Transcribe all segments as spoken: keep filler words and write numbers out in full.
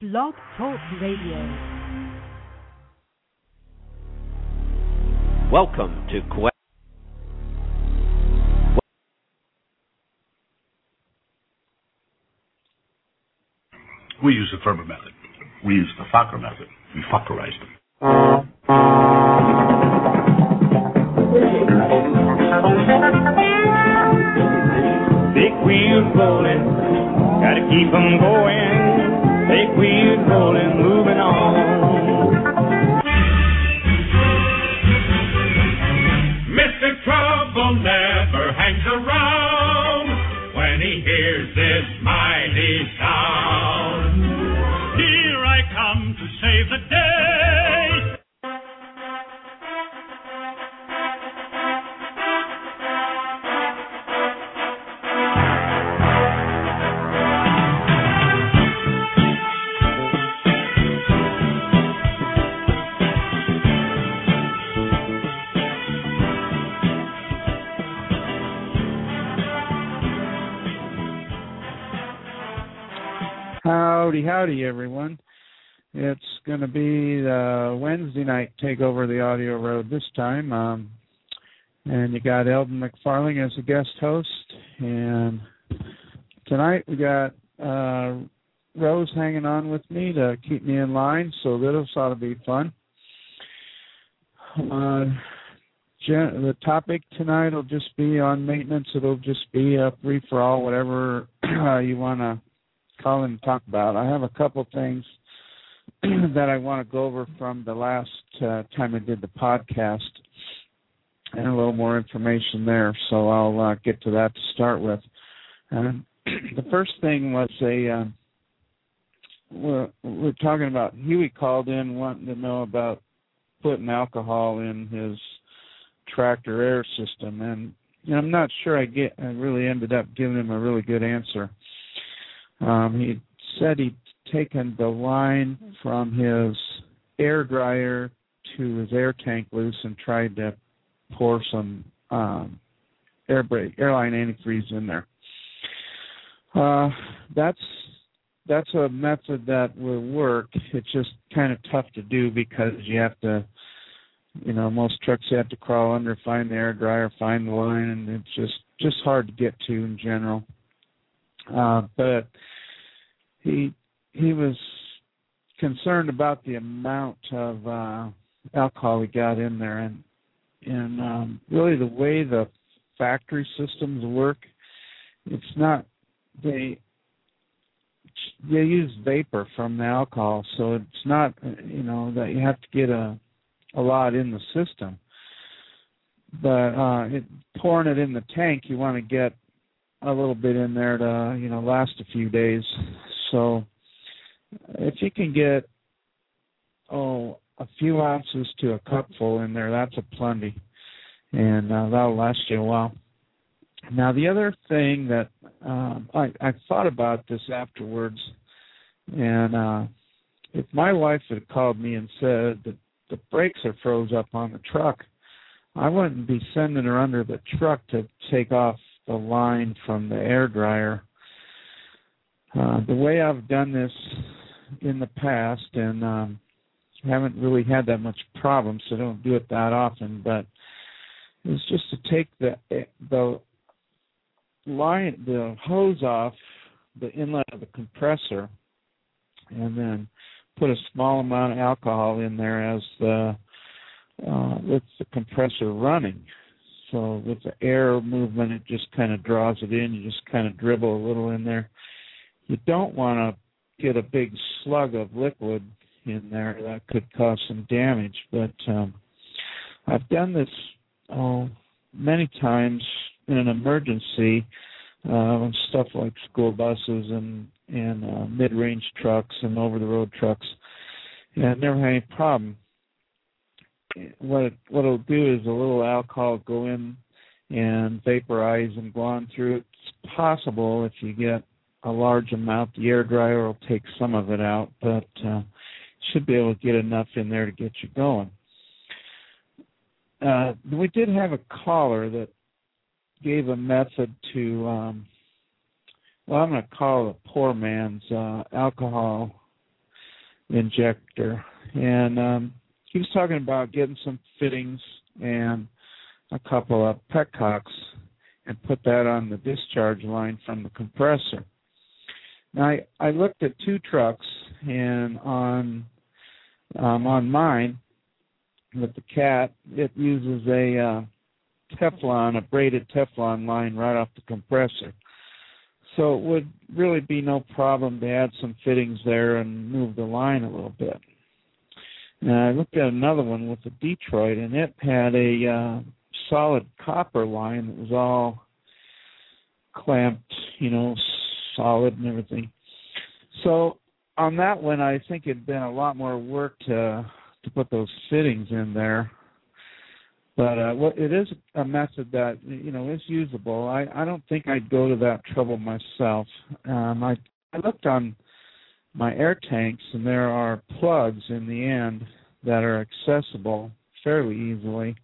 Blog Talk Radio. Welcome to Quest. We use the Ferber method. We use the Fokker method. We Fokkerize them. Big wheels rolling, gotta keep them going. Big wheels rolling, moving on. Mister Trouble never hangs around when he hears this mighty sound. Here I come to save the day. Howdy, howdy, everyone. It's going to be the Wednesday night Takeover the Audio Road this time. Um, and you got Eldon McFarling as a guest host. And tonight we got uh, Rose hanging on with me to keep me in line, so this ought to be fun. Uh, gen- the topic tonight will just be on maintenance. It'll just be a free-for-all, whatever uh, you want to call and talk about. I have a couple things that I want to go over from the last uh, time I did the podcast and a little more information there, so I'll uh, get to that to start with. Um, the first thing was a, uh, we're, we're talking about, Huey called in wanting to know about putting alcohol in his tractor air system, and you know, I'm not sure I get. I really ended up giving him a really good answer. Um, he said he'd taken the line from his air dryer to his air tank loose and tried to pour some um, air brake, airline antifreeze in there. Uh, that's that's a method that will work. It's just kind of tough to do because you have to, you know, most trucks you have to crawl under, find the air dryer, find the line, and it's just, just hard to get to in general. Uh, but he he was concerned about the amount of uh, alcohol he got in there, and and um, really the way the factory systems work, it's not they they use vapor from the alcohol, so it's not you know that you have to get a a lot in the system, but uh, it, pouring it in the tank, you want to get a little bit in there to, you know, last a few days. So if you can get, oh, a few ounces to a cupful in there, that's a plenty, and uh, that'll last you a while. Now, the other thing that um, I, I thought about this afterwards, and uh, if my wife had called me and said that the brakes are froze up on the truck, I wouldn't be sending her under the truck to take off the line from the air dryer. Uh, the way I've done this in the past, and um, haven't really had that much problem, so don't do it that often, but is just to take the the line, the hose off the inlet of the compressor, and then put a small amount of alcohol in there as the uh, with the compressor running. So with the air movement, it just kind of draws it in. You just kind of dribble a little in there. You don't want to get a big slug of liquid in there. That could cause some damage. But um, I've done this oh, many times in an emergency uh, on stuff like school buses and, and uh, mid-range trucks and over-the-road trucks. And I've never had any problem. What it, what it'll do is a little alcohol go in and vaporize and go on through. It's possible if you get a large amount, the air dryer will take some of it out, but uh, should be able to get enough in there to get you going. Uh, we did have a caller that gave a method to, um, well, I'm going to call it a poor man's uh, alcohol injector. And um, he was talking about getting some fittings and a couple of petcocks and put that on the discharge line from the compressor. Now, I, I looked at two trucks, and on um, on mine, with the Cat, it uses a uh, Teflon, a braided Teflon line right off the compressor. So it would really be no problem to add some fittings there and move the line a little bit. Now, I looked at another one with the Detroit, and it had a uh, solid copper line that was all clamped, you know, solid and everything. So on that one, I think it'd been a lot more work to to put those fittings in there. But uh, what it is a method that, you know, is usable. I, I don't think I'd go to that trouble myself. Um, I, I looked on my air tanks, and there are plugs in the end that are accessible fairly easily.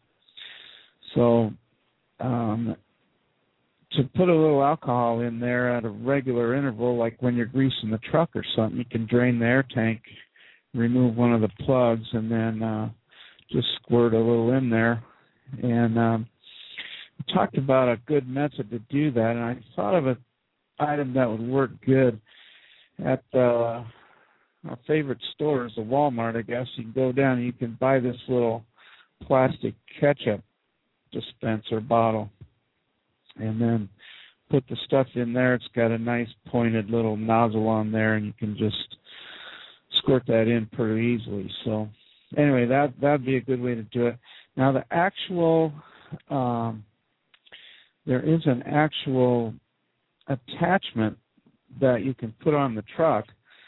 So um, to put a little alcohol in there at a regular interval, like when you're greasing the truck or something, you can drain the air tank, remove one of the plugs, and then uh, just squirt a little in there. And um, we talked about a good method to do that, and I thought of an item that would work good at uh, our favorite stores, the Walmart, I guess. You can go down and you can buy this little plastic ketchup dispenser bottle, and then put the stuff in there. It's got a nice pointed little nozzle on there, and you can just squirt that in pretty easily. So anyway, that that'd be a good way to do it. Now the actual, um, there is an actual attachment that you can put on the truck,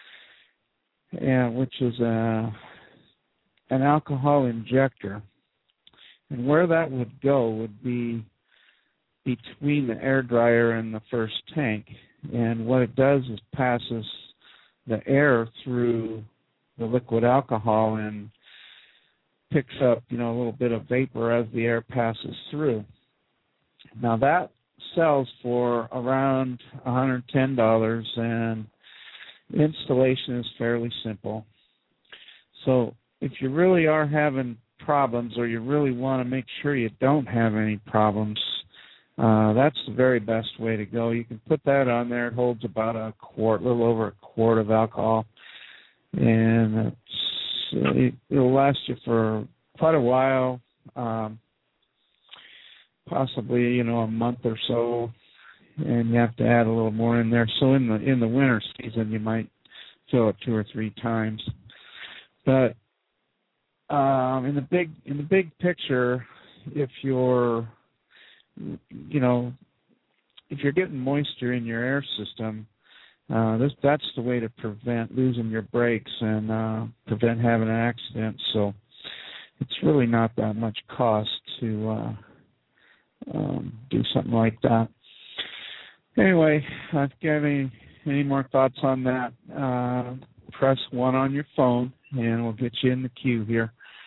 and which is a an alcohol injector. And where that would go would be between the air dryer and the first tank. And what it does is passes the air through the liquid alcohol and picks up, you know, a little bit of vapor as the air passes through. Now that sells for around one hundred ten dollars, and installation is fairly simple. So if you really are having problems, or you really want to make sure you don't have any problems, uh, that's the very best way to go. You can put that on there. It holds about a quart, a little over a quart of alcohol, and it's, it, it'll last you for quite a while, um, possibly, you know, a month or so, and you have to add a little more in there. So in the in the winter season, you might fill it two or three times, but Um, in the big in the big picture, if you're, you know, if you're getting moisture in your air system, uh, this that's the way to prevent losing your brakes and uh, prevent having an accident. So it's really not that much cost to uh, um, do something like that. Anyway, if you have any any more thoughts on that, uh, press one on your phone, and we'll get you in the queue here.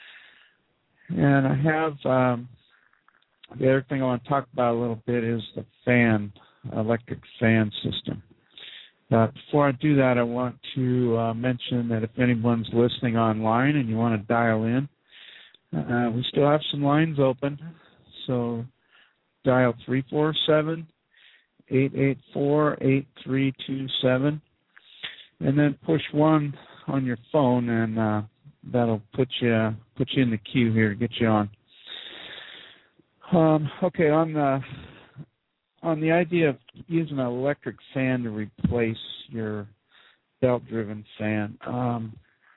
And I have, um, the other thing I want to talk about a little bit is the fan, electric fan system. But before I do that, I want to uh, mention that if anyone's listening online and you want to dial in, uh, we still have some lines open. So dial three four seven, eight eight four, eight three two seven, and then push one on your phone, and uh, that'll put you put you in the queue here to get you on. Um, okay, on the on the idea of using an electric fan to replace your belt-driven fan, um,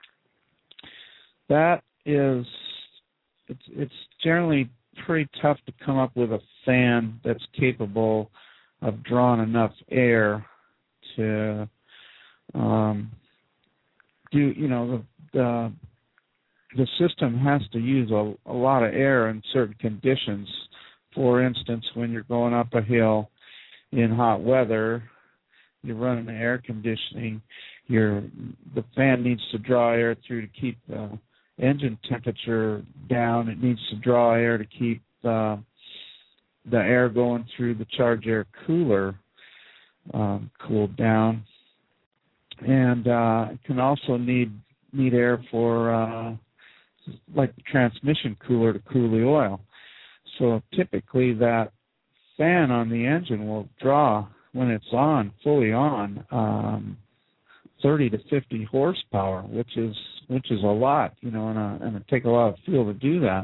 that is it's it's generally pretty tough to come up with a fan that's capable of drawing enough air to um, do you know the the the system has to use a, a lot of air in certain conditions. For instance, when you're going up a hill in hot weather, you're running the air conditioning, your the fan needs to draw air through to keep the engine temperature down. It needs to draw air to keep uh, the air going through the charge air cooler um, cooled down. And uh, it can also need need air for uh, like the transmission cooler to cool the oil. So typically that fan on the engine will draw, when it's on, fully on, um, thirty to fifty horsepower, which is which is a lot, you know, and, a, and it take a lot of fuel to do that.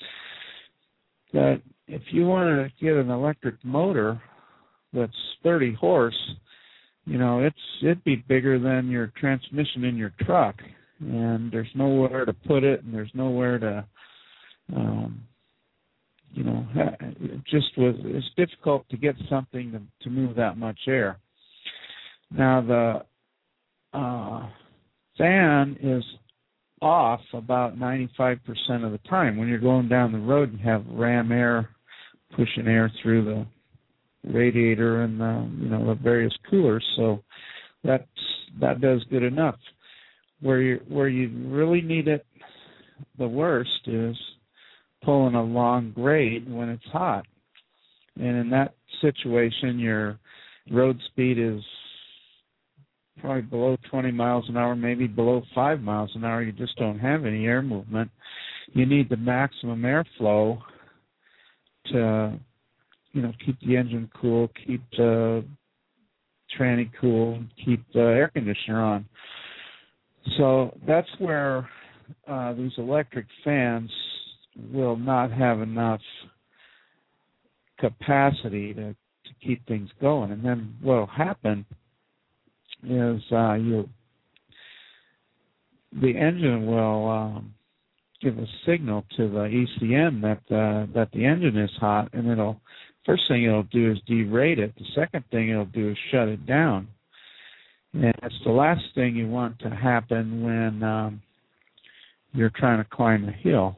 But if you wanted to get an electric motor that's thirty horse, you know, it's it'd be bigger than your transmission in your truck, and there's nowhere to put it, and there's nowhere to, um, you know, it just was it's difficult to get something to, to move that much air. Now the uh, fan is off about ninety-five percent of the time. When you're going down the road, you have ram air pushing air through the radiator and the, you know, the various coolers, so that's that does good enough. Where you where you really need it the worst is pulling a long grade when it's hot, and in that situation, your road speed is probably below twenty miles an hour, maybe below five miles an hour. You just don't have any air movement. You need the maximum airflow to, you know, keep the engine cool, keep the tranny cool, keep the air conditioner on. So that's where uh, these electric fans will not have enough capacity to, to keep things going. And then what will happen is uh, you the engine will um, give a signal to the E C M that uh, that the engine is hot, and it'll first thing it'll do is derate it. The second thing it'll do is shut it down, and it's the last thing you want to happen when um, you're trying to climb a hill.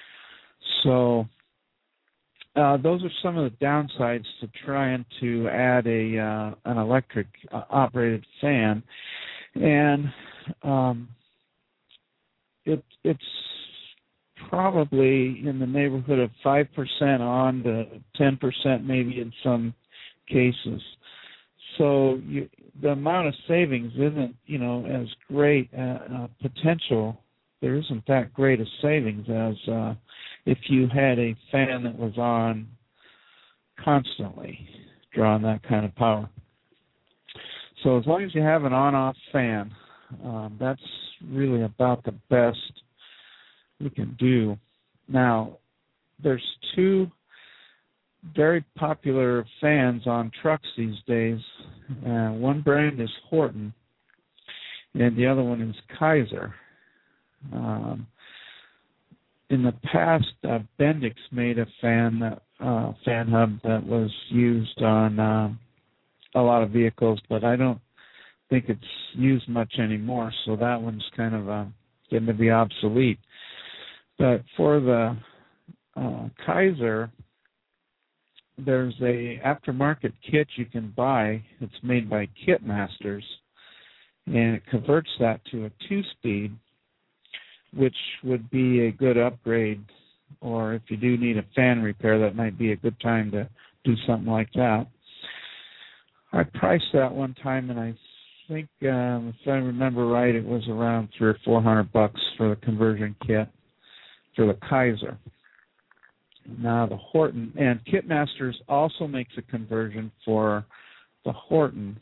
So uh, those are some of the downsides to trying to add a uh, an electric uh, operated fan, and um, it, it's probably in the neighborhood of five percent on to ten percent maybe in some cases. So you, the amount of savings isn't, you know, as great uh, uh, potential. There isn't that great a savings as uh, if you had a fan that was on constantly, drawing that kind of power. So as long as you have an on-off fan, um, that's really about the best we can do. Now, there's two very popular fans on trucks these days. Uh, one brand is Horton, and the other one is Kaiser. Um, in the past, uh, Bendix made a fan that, uh, fan hub that was used on uh, a lot of vehicles, but I don't think it's used much anymore, so that one's kind of uh, getting to be obsolete. But for the uh, Kaiser, there's a aftermarket kit you can buy. It's made by Kitmasters, and it converts that to a two-speed, which would be a good upgrade. Or if you do need a fan repair, that might be a good time to do something like that. I priced that one time, and I think, um, if I remember right, it was around three or four hundred bucks for the conversion kit for the Kaiser. Now the Horton, and Kitmasters also makes a conversion for the Horton,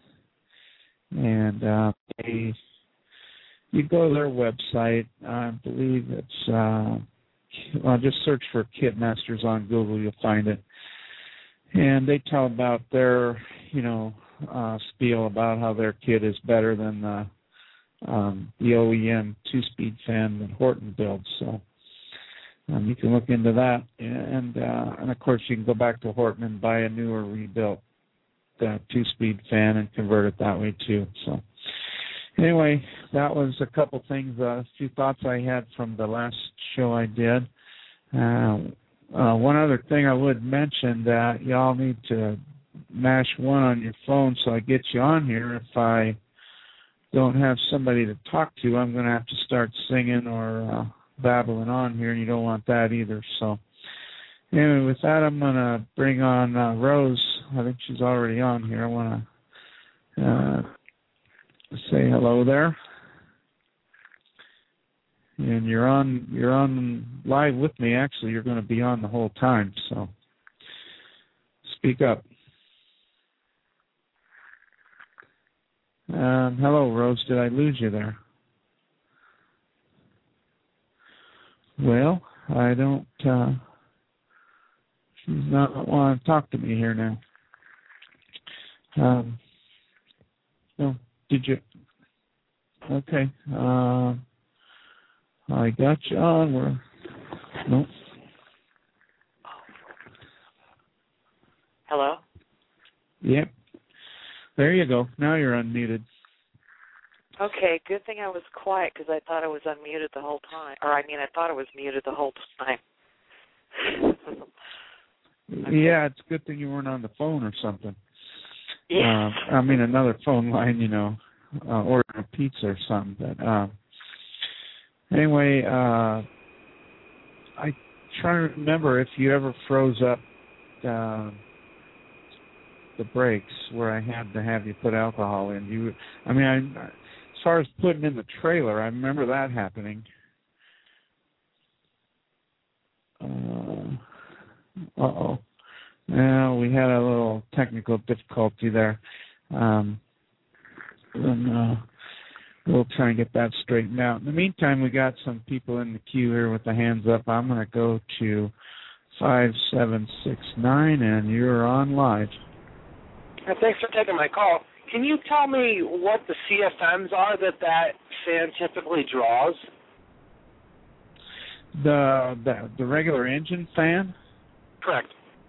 and uh, they, you go to their website. I believe it's uh, well, just search for Kitmasters on Google, you'll find it, and they tell about their, you know, uh, spiel about how their kit is better than the um, the O E M two-speed fan that Horton builds. So. Um, you can look into that, and uh, and of course you can go back to Horton and buy a newer rebuilt uh, two-speed fan and convert it that way too. So anyway, that was a couple things, uh, a few thoughts I had from the last show I did. Uh, uh, one other thing I would mention, that y'all need to mash one on your phone so I get you on here. If I don't have somebody to talk to, I'm going to have to start singing or uh, babbling on here, and you don't want that either. So anyway, with that, I'm going to bring on uh, Rose. I think she's already on here. I want to uh, say hello there. and you're on you're on live with me. Actually, you're going to be on the whole time, so speak up. Um, hello, Rose. Did I lose you there? Well, I don't. Uh, she's not want to talk to me here now. Um, no, did you? Okay. Uh, I got you on. We're no. Hello? Yep. There you go. Now you're unmuted. Okay, good thing I was quiet because I thought I was unmuted the whole time. Or, I mean, I thought I was muted the whole time. Okay. Yeah, it's a good thing you weren't on the phone or something. Yeah. Uh, I mean, another phone line, you know, uh, ordering a pizza or something. But uh, anyway, uh, I try to remember if you ever froze up uh, the brakes where I had to have you put alcohol in. You, I mean, I, as far as putting in the trailer, I remember that happening. Uh, uh-oh. Well, we had a little technical difficulty there. Um, and uh, we'll try and get that straightened out. In the meantime, we got some people in the queue here with the hands up. I'm going to go to five seven six nine, and you're on live. Uh, thanks for taking my call. Can you tell me what the C F Ms are that that fan typically draws? The the, the regular engine fan? Correct.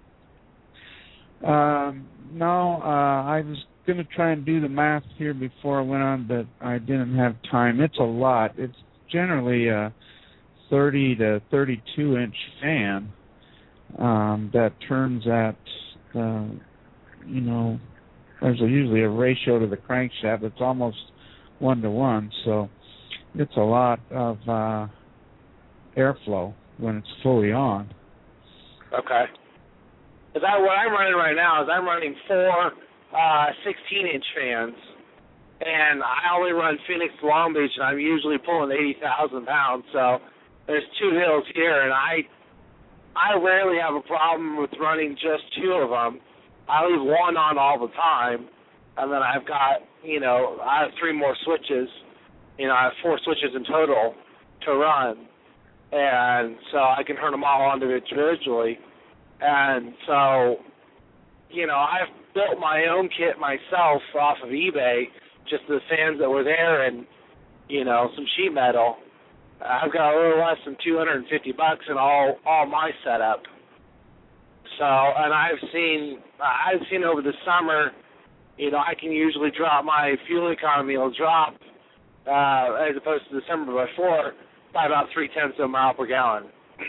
Um, no, uh, I was going to try and do the math here before I went on, but I didn't have time. It's a lot. It's generally a thirty to thirty-two inch fan um, that turns at, uh, you know, there's a, usually a ratio to the crankshaft that's almost one to one, so it's a lot of uh, airflow when it's fully on. Okay. Is that what I'm running right now? Is I'm running four uh, sixteen inch fans, and I only run Phoenix to Long Beach, and I'm usually pulling eighty thousand pounds. So there's two hills here, and I I rarely have a problem with running just two of them. I leave one on all the time, and then I've got, you know, I have three more switches. You know, I have four switches in total to run, and so I can turn them all on individually. And so, you know, I've built my own kit myself off of eBay, just the fans that were there and, you know, some sheet metal. I've got a little less than two hundred fifty bucks in all, all my setup. So, and I've seen, I've seen over the summer, you know, I can usually drop my fuel economy will drop, uh, as opposed to the summer before, by about three-tenths of a mile per gallon.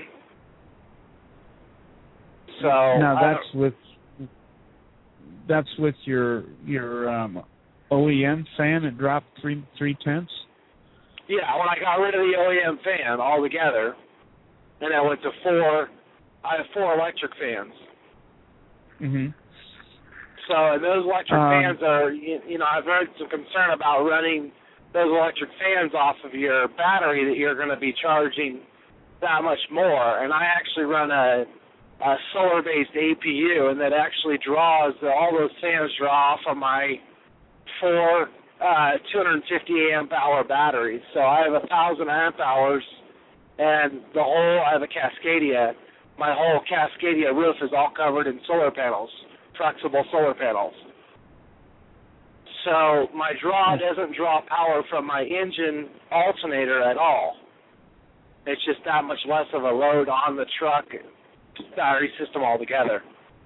So now that's with that's with your your um, O E M fan. It dropped three three tenths. Yeah, when I got rid of the O E M fan altogether, and I went to four. I have four electric fans. Mhm. So and those electric um, fans are, you, you know, I've heard some concern about running those electric fans off of your battery that you're going to be charging that much more. And I actually run a a solar-based A P U, and that actually draws, all those fans draw off of my four uh, two hundred fifty amp hour batteries. So I have one thousand amp hours, and the whole, I have a Cascadia. My whole Cascadia roof is all covered in solar panels, flexible solar panels. So my draw doesn't draw power from my engine alternator at all. It's just that much less of a load on the truck battery system altogether.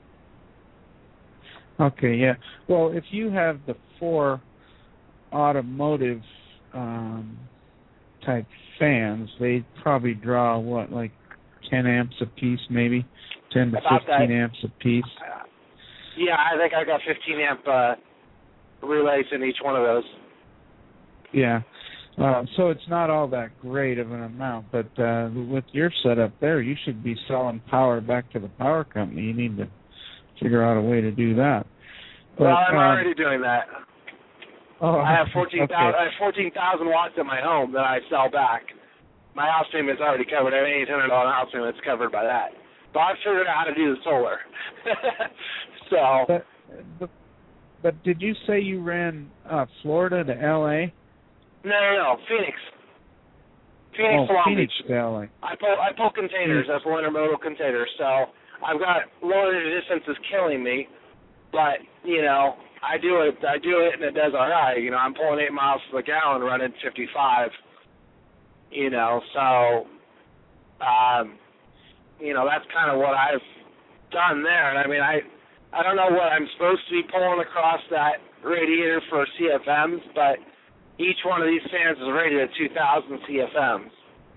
Okay, yeah. Well, if you have the four automotive um, type fans, they probably draw what, like ten amps a piece, maybe ten to About fifteen that. amps a piece. Uh, yeah, I think I got fifteen amp uh, relays in each one of those. Yeah. Uh, so it's not all that great of an amount, but uh, with your setup there, you should be selling power back to the power company. You need to figure out a way to do that. But, well, I'm um, already doing that. Oh, I have fourteen thousand. okay. I have fourteen thousand watts at my home that I sell back. my house payment's already covered. I have eight hundred dollars house payment's covered by that. So I figured out how to do the solar. so. But, but, but did you say you ran uh, Florida to L A? No, no, no, Phoenix. Phoenix, oh, Long Phoenix Beach. to L A. I pull, I pull containers. I pull intermodal containers. So I've got lower distance is killing me, but you know I do it. I do it, and it does all right. You know, I'm pulling eight miles per gallon, running fifty-five. You know, so um, you know that's kind of what I've done there. And I mean, I I don't know what I'm supposed to be pulling across that radiator for C F Ms, but each one of these fans is rated at two thousand C F Ms.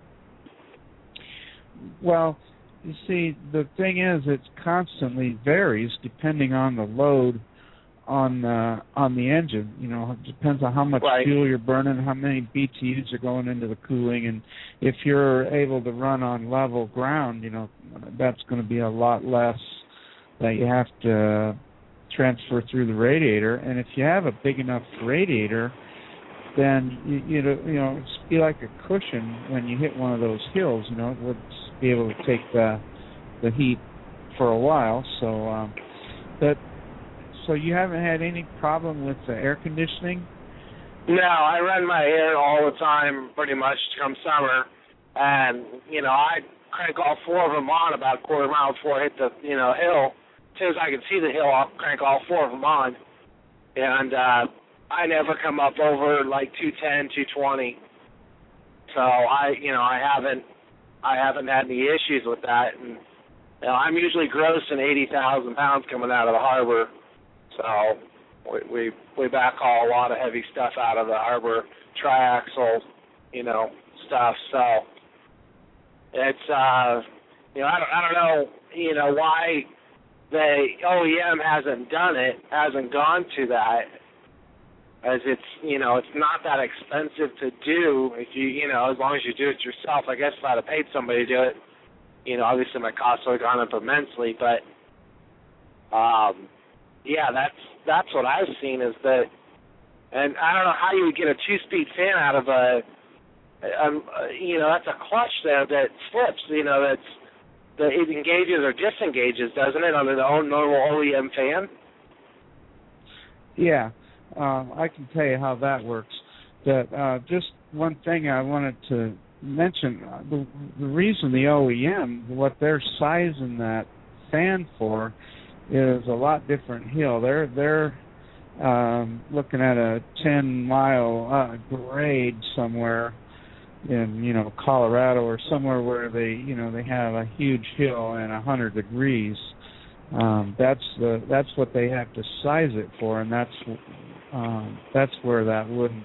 Well, you see, the thing is, it constantly varies depending on the load on uh, on the engine. You know, it depends on how much right. fuel you're burning, how many B T Us are going into the cooling, and if you're able to run on level ground, you know, that's going to be a lot less that you have to transfer through the radiator. And if you have a big enough radiator, then you, you know, you know, it's be like a cushion when you hit one of those hills. You know, it would be able to take the the heat for a while. So, um, but so you haven't had any problem with the air conditioning? No, I run my air all the time, pretty much come summer, and you know, I crank all four of them on about a quarter mile before I hit the you know hill. As soon as I can see the hill, I'll crank all four of them on, and uh, I never come up over like two ten, two twenty. So I, you know, I haven't, I haven't had any issues with that. And you know, I'm usually grossing eighty thousand pounds coming out of the harbor. So we we we backhaul a lot of heavy stuff out of the harbor, triaxle, you know, stuff. So it's, uh, you know, I don't, I don't know, you know, why the O E M hasn't done it, hasn't gone to that. As it's, you know, it's not that expensive to do if you, you know, as long as you do it yourself. I guess if I'd have paid somebody to do it, you know, obviously my costs would have gone up immensely. But, um, yeah, that's that's what I've seen is that, and I don't know how you would get a two-speed fan out of a, um, you know, that's a clutch there that slips, you know, that's, that it engages or disengages, doesn't it, under the own normal O E M fan? Yeah. Uh, I can tell you how that works. That uh, just one thing I wanted to mention, uh, the, the reason the O E M, what they're sizing that fan for, is a lot different hill. They're they're um, looking at a ten mile uh, grade somewhere in you know Colorado or somewhere where they you know they have a huge hill and a hundred degrees. Um, that's the that's what they have to size it for, and that's um, that's where that wouldn't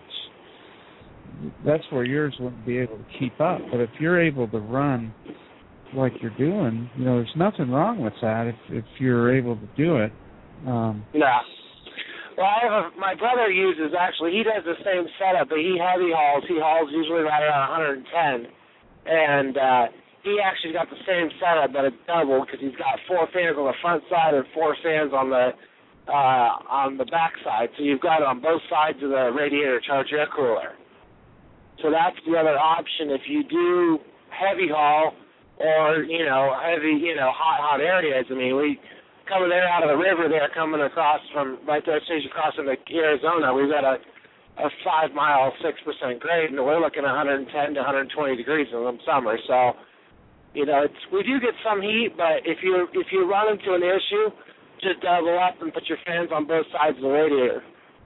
that's where yours wouldn't be able to keep up. But if you're able to run like you're doing, you know, there's nothing wrong with that if if you're able to do it. Um, no. Well, I have a, my brother uses actually. He does the same setup, but he heavy hauls. He hauls usually right around one hundred ten, and uh, he actually got the same setup, but it's double because he's got four fans on the front side and four fans on the uh, on the back side. So you've got it on both sides of the radiator charge air cooler. So that's the other option if you do heavy haul or you know heavy you know hot hot areas. I mean we. Coming there out of the river there, coming across from right there, as soon as you cross into Arizona, we've got a, a five mile, six percent grade, and we're looking at one hundred ten to one hundred twenty degrees in the summer. So, you know, it's we do get some heat, but if you if you run into an issue, just double up and put your fans on both sides of the radiator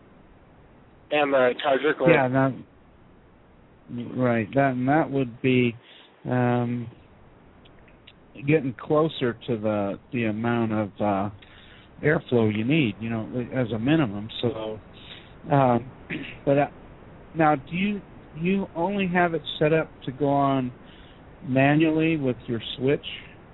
and the charger cooler. Yeah, that, right. That and that would be. Um, getting closer to the the amount of uh, airflow you need, you know, as a minimum. So, um, but uh, now, do you you only have it set up to go on manually with your switch?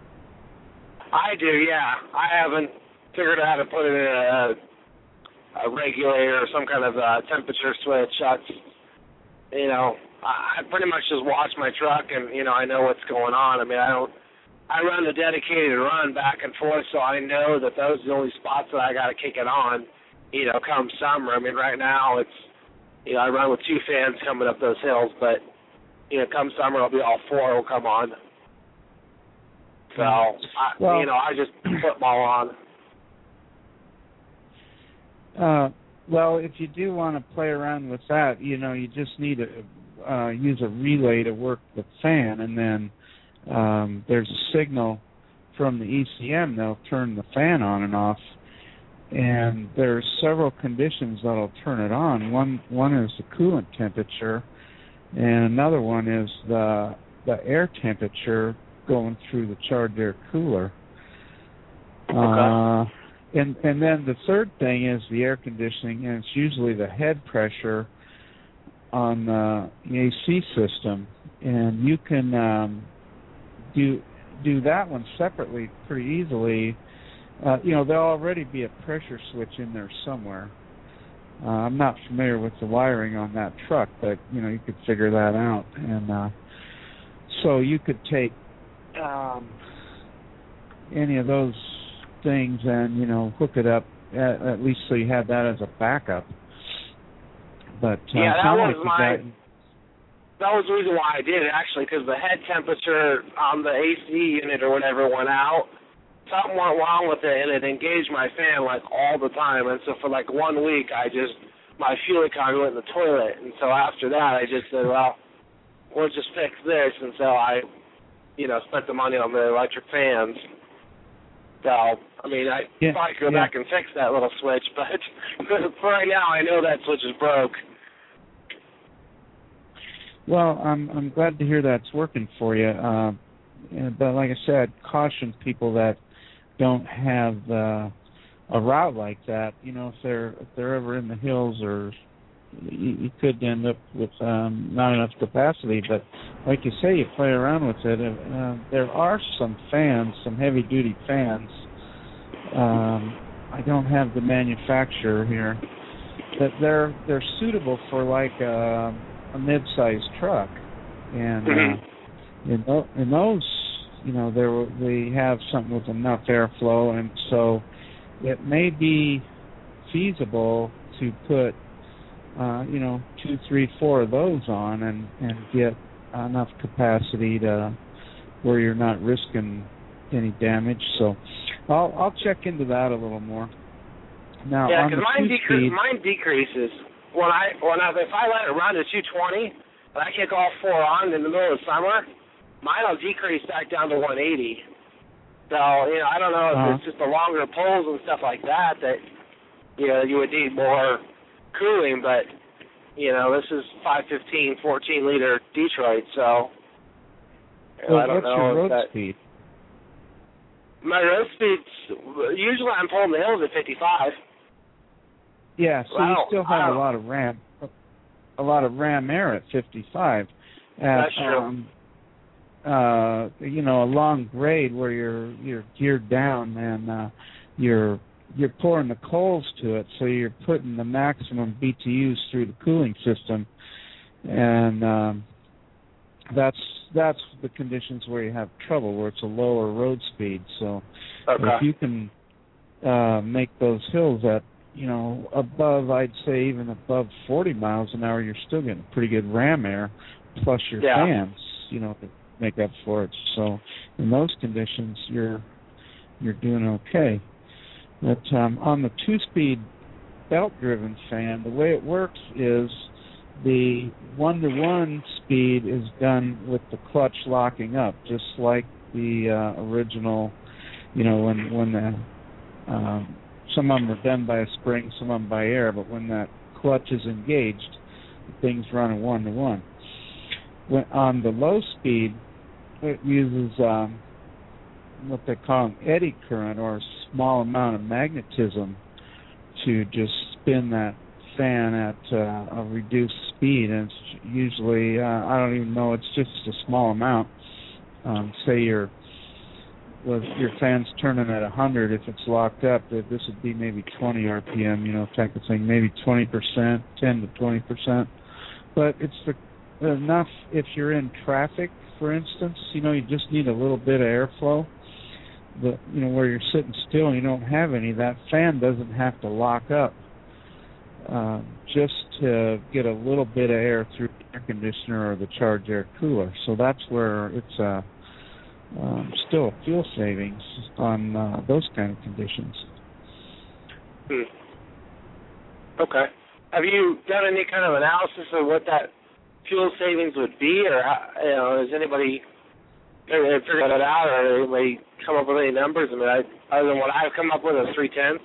I do, yeah. I haven't figured out how to put it in a, a regulator or some kind of uh, temperature switch. That's, you know, I, I pretty much just watch my truck and you know I know what's going on. I mean, I don't. I run the dedicated run back and forth, so I know that those are the only spots that I got to kick it on, you know, come summer. I mean, right now it's, you know, I run with two fans coming up those hills, but, you know, come summer, it'll be all four will come on. So, I, well, you know, I just put them all on. Uh, well, if you do want to play around with that, you know, you just need to uh, use a relay to work the fan, and then um, there's a signal from the E C M. They'll turn the fan on and off, and there's several conditions that'll turn it on. One one is the coolant temperature, and another one is the the air temperature going through the charged air cooler. Okay. Uh, and and then the third thing is the air conditioning, and it's usually the head pressure on the A C system, and you can um, do do that one separately pretty easily. Uh, you know, there'll already be a pressure switch in there somewhere. Uh, I'm not familiar with the wiring on that truck, but you know, you could figure that out. And uh, so you could take um, any of those things and, you know, hook it up at, at least so you have that as a backup. But uh, yeah, that was like my. got, That was the reason why I did it, actually, because the head temperature on the A C unit or whatever went out. Something went wrong with it, and it engaged my fan, like, all the time. And so for, like, one week, I just, my fuel economy went in the toilet. And so after that, I just said, well, we'll just fix this. And so I, you know, spent the money on the electric fans. So, I mean, I yeah, probably could go yeah. back and fix that little switch, but for right now, I know that switch is broke. Well, I'm I'm glad to hear that's working for you. Uh, but like I said, caution people that don't have uh, a route like that. You know, if they're if they're ever in the hills, or you, you could end up with um, not enough capacity. But like you say, you play around with it. Uh, there are some fans, some heavy duty fans. Um, I don't have the manufacturer here, but they're they're suitable for like a, a mid-sized truck, and uh, in, th- in those, you know, there they have something with enough airflow, and so it may be feasible to put, uh, you know, two, three, four of those on, and and get enough capacity to where you're not risking any damage. So I'll I'll check into that a little more. Now, yeah, because mine, decre- mine decreases when I when I if I let it run to two twenty and I kick all four on in the middle of the summer, mine will decrease back down to one eighty. So you know, I don't know if uh-huh. it's just the longer poles and stuff like that that you know you would need more cooling, but you know this is five fifteen, fourteen liter Detroit, so. Well, I don't what's know your road that, speed? My road speed's usually I'm pulling the hills at fifty-five. Yeah, so well, you still have a lot of ram, a lot of ram air at fifty-five. At, That's true. Um, uh, you know, a long grade where you're you're geared down and uh, you're you're pouring the coals to it, so you're putting the maximum B T Us through the cooling system, and um, that's that's the conditions where you have trouble, where it's a lower road speed. So okay. if you can uh, make those hills at, you know, above, I'd say even above forty miles an hour, you're still getting pretty good ram air, plus your yeah. fans, you know, to make up for it. So in those conditions, you're you're doing okay. But um, on the two-speed belt-driven fan, the way it works is the one-to-one speed is done with the clutch locking up, just like the uh, original, you know, when when the um, some of them are done by a spring, some of them by air, but when that clutch is engaged, things run a one-to-one. When, on the low speed, it uses um, what they call an eddy current, or a small amount of magnetism, to just spin that fan at uh, a reduced speed, and it's usually, uh, I don't even know, it's just a small amount. Um, say your well, your fan's turning at one hundred, if it's locked up, this would be maybe twenty R P M, you know, type of thing, maybe twenty percent, ten to twenty percent. But it's the, enough if you're in traffic, for instance, you know, you just need a little bit of airflow. But, you know, where you're sitting still and you don't have any, that fan doesn't have to lock up. uh, just to get a little bit of air through the air conditioner or the charged air cooler. So that's where it's uh, um, still fuel savings on uh, those kind of conditions. Hmm. Okay. Have you done any kind of analysis of what that fuel savings would be, or how, you know, has anybody figured that out, or anybody come up with any numbers? I mean, I, other than what I've come up with of three tenths.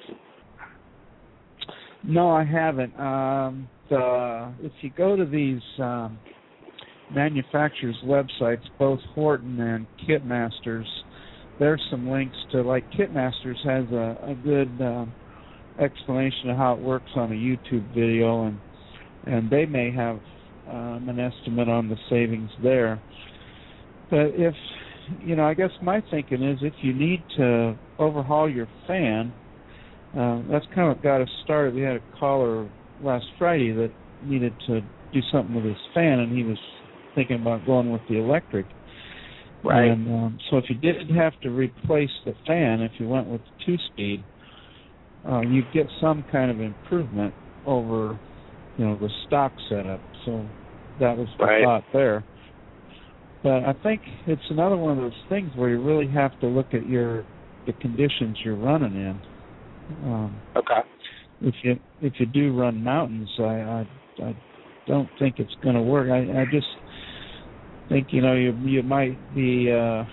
No, I haven't. Um, the, if you go to these um, manufacturers' websites, both Horton and Kitmasters, there's some links to, like, Kitmasters has a, a good um, explanation of how it works on a YouTube video, and and they may have um, an estimate on the savings there. But if, you know, I guess my thinking is if you need to overhaul your fan, uh, that's kind of got us started. We had a caller last Friday that needed to do something with his fan, and he was thinking about going with the electric. Right. And um, so if you didn't have to replace the fan, if you went with the two-speed, uh, you'd get some kind of improvement over, you know, the stock setup. So that was the right. thought there. But I think it's another one of those things where you really have to look at your the conditions you're running in. Um, okay. If you if you do run mountains, I I, I don't think it's going to work. I, I just think you know you you might be uh,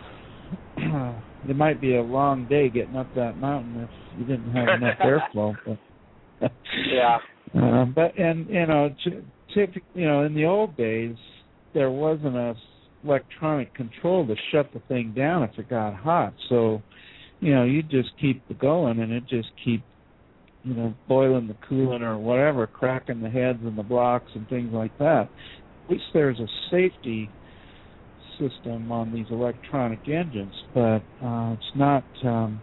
it might be a long day getting up that mountain if you didn't have enough airflow. But yeah. Uh, but and you know, typically, you know, in the old days, there wasn't a electronic control to shut the thing down if it got hot. So, you know, you just keep it going, and it just keep, you know, boiling the coolant or whatever, cracking the heads and the blocks and things like that. At least there's a safety system on these electronic engines, but uh, it's not. Um,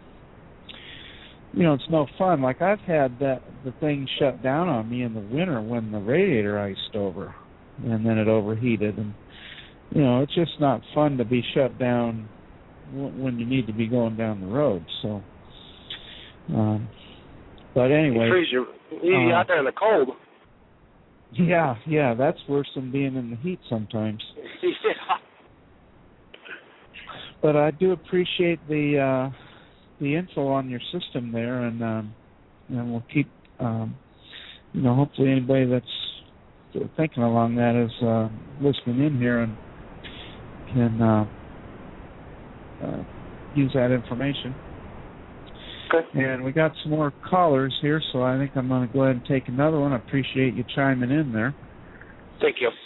You know, it's no fun. Like I've had that the thing shut down on me in the winter when the radiator iced over, and then it overheated, and you know, it's just not fun to be shut down w- when you need to be going down the road. So, um, but anyway, you freeze your, leave you uh, out there in the cold. Yeah, yeah, that's worse than being in the heat sometimes. yeah. But I do appreciate the. Uh, the info on your system there, and um, and we'll keep, um, you know, hopefully anybody that's thinking along that is uh, listening in here and can uh, uh, use that information. Okay. And we got some more callers here, so I think I'm going to go ahead and take another one. I appreciate you chiming in there. Thank you.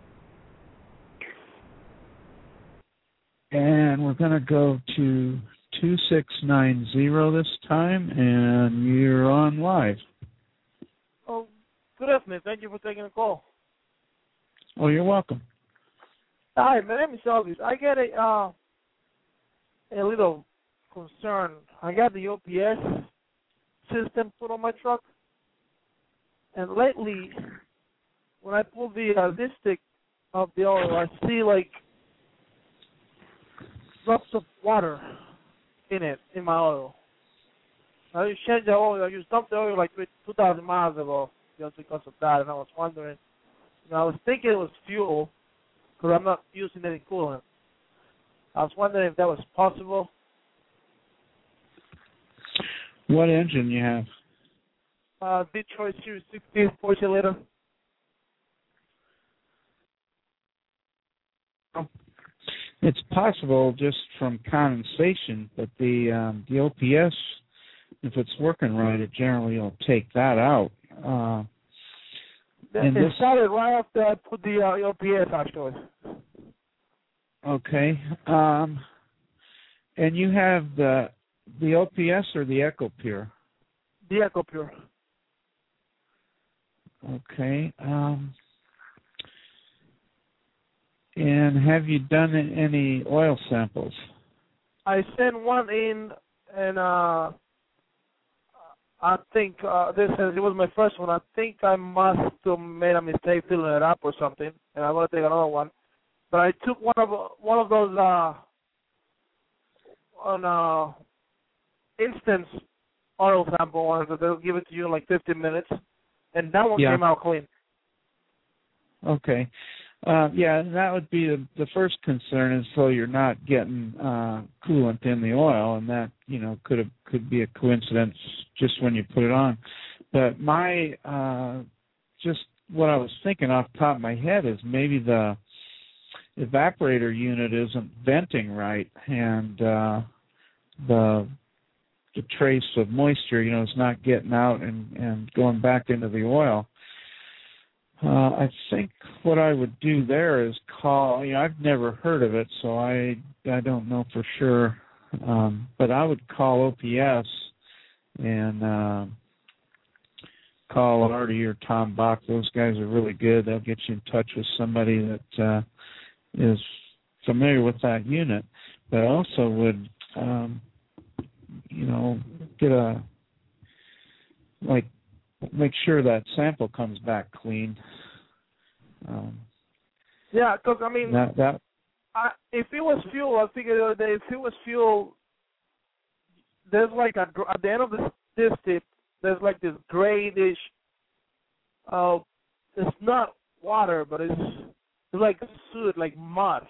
And we're going to go to two six nine zero this time, and you're on live. Oh, good afternoon. Thank you for taking the call. Oh, you're welcome. Hi, my name is Elvis. I get a uh, a little concern. I got the O P S system put on my truck, and lately, when I pull the uh, dipstick of the oil, I see like drops of water in it, in my oil. I just changed the oil. I just dumped the oil like two thousand miles ago just because of that, and I was wondering, you know, I was thinking it was fuel because I'm not using any coolant. I was wondering if that was possible. What engine you have? Uh, Detroit Series sixteen Porsche liter. It's possible just from condensation, but the um, the O P S, if it's working right, it generally will take that out. Uh, It this, started right after I put the uh, O P S, actually. Okay. Um, and you have the the O P S or the EcoPure? The EcoPure. Okay. Um, and have you done any oil samples? I sent one in, and uh, I think uh, this is, it was my first one. I think I must have made a mistake filling it up or something, and I'm gonna take another one. But I took one of one of those uh, on uh, instance oil sample ones that they'll give it to you in like fifteen minutes, and that one Yeah. came out clean. Okay. Uh, yeah, and that would be the, the first concern is so you're not getting uh, coolant in the oil, and that, you know, could have, could be a coincidence just when you put it on. But my, uh, just what I was thinking off the top of my head is maybe the evaporator unit isn't venting right, and uh, the the trace of moisture, you know, is not getting out and, and going back into the oil. Uh, I think what I would do there is call, you know, I've never heard of it, so I I don't know for sure, um, but I would call O P S and uh, call Artie or Tom Bach. Those guys are really good. They'll get you in touch with somebody that uh, is familiar with that unit, but also would, um, you know, get a, like, make sure that sample comes back clean. Um, Yeah, because, I mean, that, that I, if it was fuel, I figured the other day, if it was fuel, there's like, a, at the end of this, this tip, there's like this grayish, uh, it's not water, but it's, it's like soot, like mud.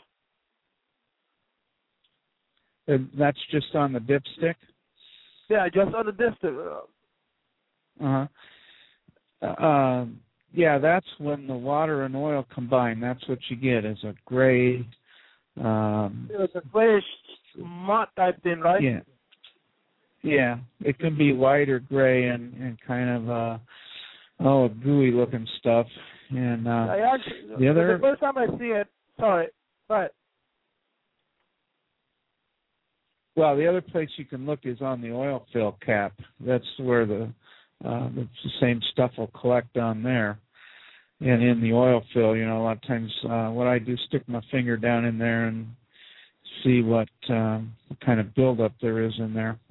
and that's just on the dipstick? Yeah, just on the distance. Uh-huh. Uh, um, yeah, that's when the water and oil combine. That's what you get is a gray. Um, It's a grayish mud type thing, right? Yeah. Yeah, it can be white or gray and, and kind of, uh, oh, gooey looking stuff. And uh, I actually, the other, the first time I see it, sorry, but well, the other place you can look is on the oil fill cap. That's where the, uh, the same stuff will collect on there. And in the oil fill, you know, a lot of times uh, what I do, stick my finger down in there and see what, um, what kind of buildup there is in there.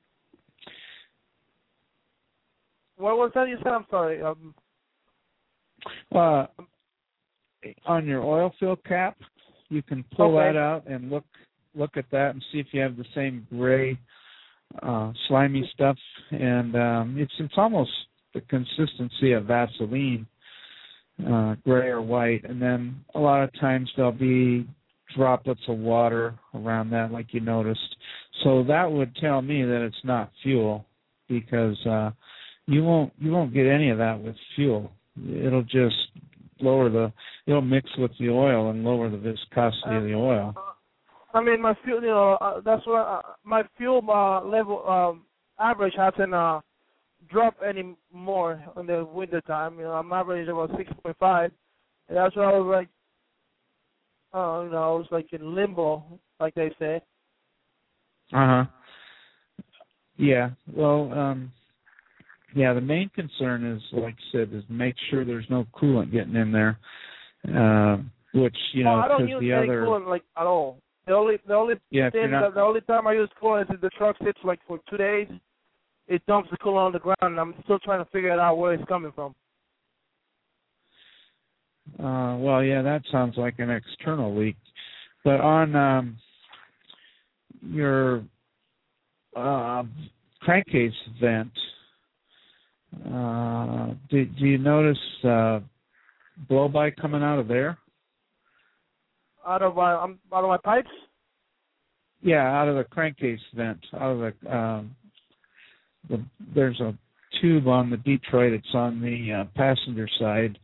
what was that you said? I'm sorry. Um, Uh, on your oil fill cap, you can pull Okay. that out and look look at that and see if you have the same gray, uh, slimy stuff. And um, it's it's almost the consistency of Vaseline, uh, gray or white. And then a lot of times there'll be droplets of water around that, like you noticed. So that would tell me that it's not fuel, because uh, you won't you won't get any of that with fuel. It'll just lower the, it'll mix with the oil and lower the viscosity of the oil. I mean, my fuel, you know, uh, that's what uh, my fuel uh, level um, average hasn't uh, dropped any more in the winter time. You know, I'm averaging about six point five, and that's why I was like, oh, you know, I was like in limbo, like they say. Uh huh. Yeah. Well, um, yeah. The main concern is, like I said, is make sure there's no coolant getting in there. Uh, which you know, oh, I don't because use the any other coolant like at all. The only the only yeah, if you're thing, not, the only time I use coolant is if the truck sits like for two days. It dumps the coolant on the ground, and I'm still trying to figure it out where it's coming from. Uh, well, yeah, that sounds like an external leak. But on um, your uh, crankcase vent, uh, do, do you notice uh, blow-by coming out of there? Out of my um, out of my pipes? Yeah, out of the crankcase vent. Out of the, um, the there's a tube on the Detroit. It's on the uh, passenger side.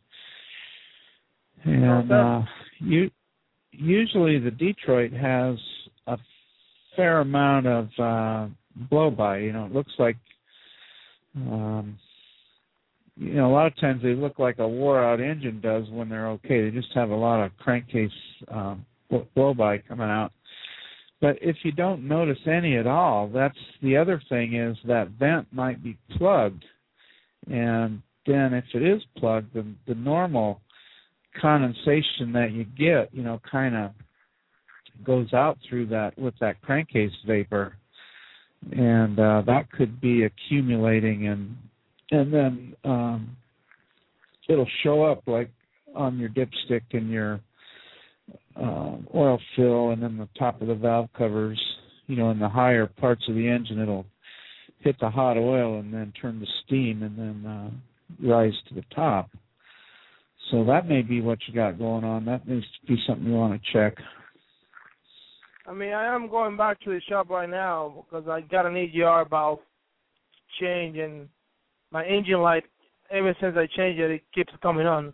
And uh, you, usually the Detroit has a fair amount of uh, blow-by. You know, it looks like, um, you know, a lot of times they look like a wore-out engine does when they're okay. They just have a lot of crankcase um, blow-by coming out. But if you don't notice any at all, that's the other thing is that vent might be plugged. And then if it is plugged, the, the normal condensation that you get, you know, kind of goes out through that with that crankcase vapor, and uh, that could be accumulating, and and then um, it'll show up like on your dipstick and your uh, oil fill, and then the top of the valve covers. You know, in the higher parts of the engine, it'll hit the hot oil and then turn to steam, and then uh, rise to the top. So that may be what you got going on. That needs to be something you want to check. I mean, I am going back to the shop right now because I got an E G R valve change, and my engine light, ever since I changed it, it keeps coming on.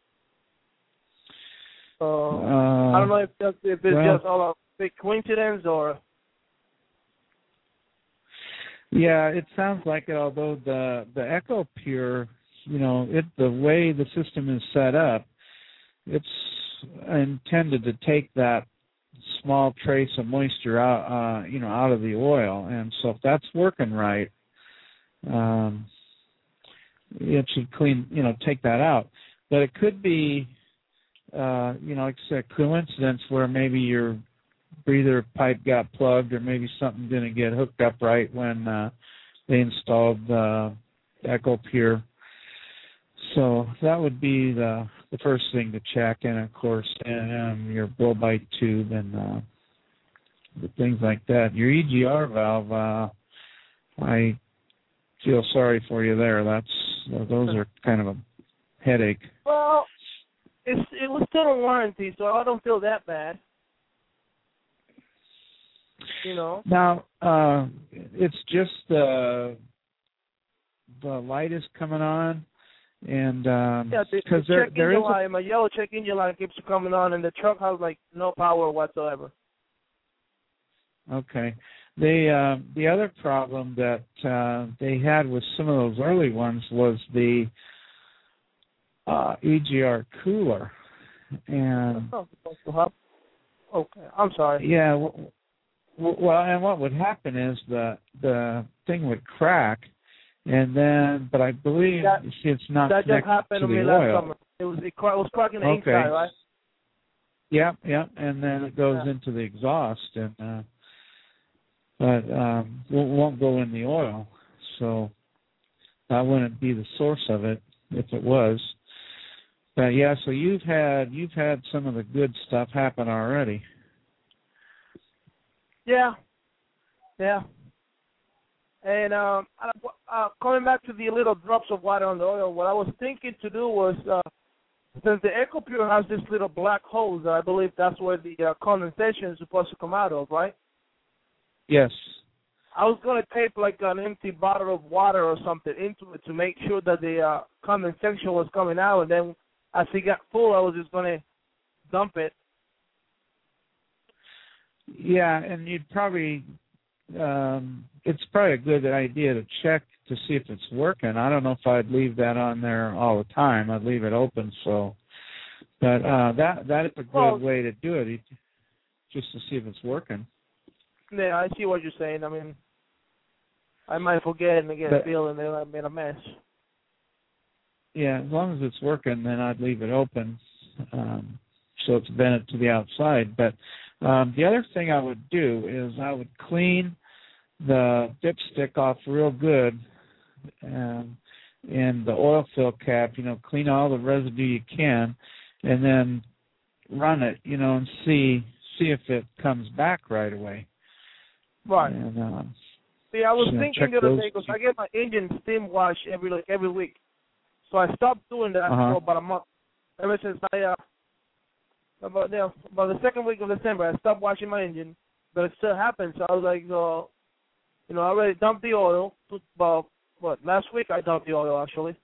So uh, I don't know if, that's, if it's well, just all a big coincidence or... Yeah, it sounds like it, although the, the EcoPure, you know, it the way the system is set up, it's intended to take that small trace of moisture out, uh, you know, out of the oil. And so if that's working right, um, it should clean, you know, take that out. But it could be, uh, you know, it's a coincidence where maybe your breather pipe got plugged, or maybe something didn't get hooked up right when uh, they installed uh, EcoPure. So that would be the the first thing to check, and of course, um, your blow bite tube and uh, things like that. Your E G R valve, uh, I feel sorry for you there. That's those are kind of a headache. Well, it's it was still on warranty, so I don't feel that bad. You know. Now, uh, it's just the the light is coming on, and um, yeah, the, the there, check there engine is a, light, my yellow check engine light keeps coming on, and the truck has like no power whatsoever. Okay. They uh, the other problem that uh, they had with some of those early ones was the uh, E G R cooler, and okay, I'm sorry. Yeah. W- Well, and what would happen is the the thing would crack, and then, but I believe that, it's not that connected just happened to to the me last oil. summer. It was it, it was cracking the Okay. inside, right? Yep, yep, and then it goes Yeah. into the exhaust, and uh, but um, won't, won't go in the oil. So that wouldn't be the source of it if it was. But yeah, so you've had you've had some of the good stuff happen already. Yeah, yeah. And um, uh, coming back to the little drops of water on the oil, what I was thinking to do was, uh, since the EcoPure has this little black hose, I believe that's where the uh, condensation is supposed to come out of, right? Yes. I was going to tape like an empty bottle of water or something into it to make sure that the uh, condensation was coming out, and then as it got full, I was just going to dump it. Yeah, and you'd probably, um, it's probably a good idea to check to see if it's working. I don't know if I'd leave that on there all the time. I'd leave it open. So, but uh, that that is a good well, way to do it, just to see if it's working. Yeah, I see what you're saying. I mean, I might forget and get a feel, and then I made a mess. Yeah, as long as it's working, then I'd leave it open, um, so it's vented to the outside. But Um, the other thing I would do is I would clean the dipstick off real good, um, and the oil fill cap, you know, clean all the residue you can, and then run it, you know, and see see if it comes back right away. Right. And, uh, See, I was so thinking the other day, because I get my engine steam wash every like every week, so I stopped doing that uh-huh. for about a month. Ever since I uh, About, you know, about the second week of December, I stopped washing my engine, but it still happened. So I was like, uh, you know, I already dumped the oil. About, what, last week I dumped the oil, actually.